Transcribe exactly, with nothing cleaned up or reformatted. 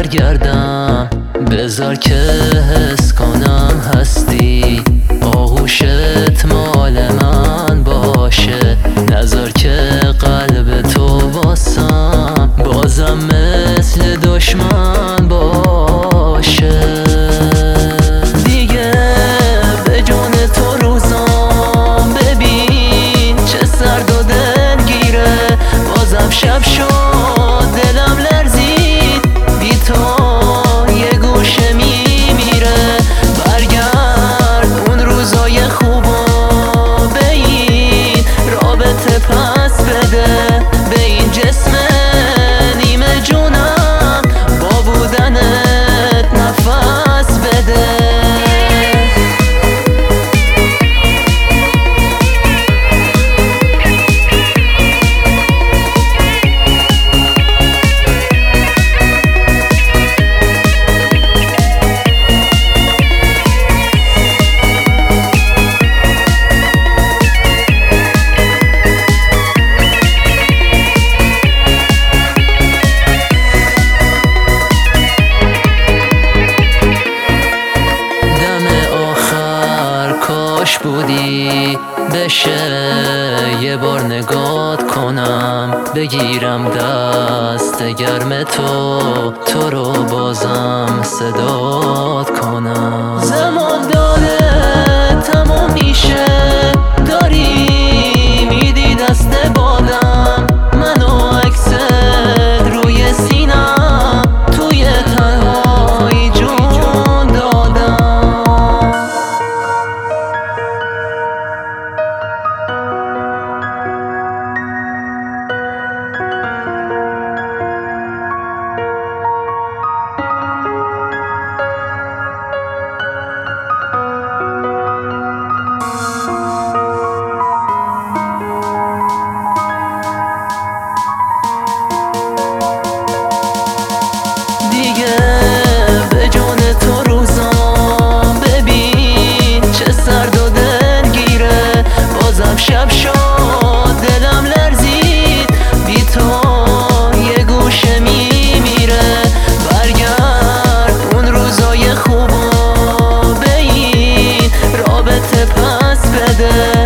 برگردم، بذار که حس کنم هستی، آغوشت مال من باشه، نذار که قلب تو واسم بازم مثل دشمن باشه. دیگه به جون تو روزام ببین چه سرد و دلگیره، بازم شب شد دلم لرزید، بی تو یه گوشه میمیره. برگرد اون روزای خوبا به این رابطه پس بده، به این جسم نیمه جونم با بودنت نفس بده. کاش بودی بشه یه بار نگات کنم، بگیرم دست گرم تو، تو رو بازم صدات کنم. زمان داره تمام میشه، داری میدی دست بادم، منو عکست روی سینم توی تنهایی جون دادم. شب شد دلم لرزید، بی تو یه گوشه میمیره. برگرد اون روزای خوبا به این رابطه پس بده.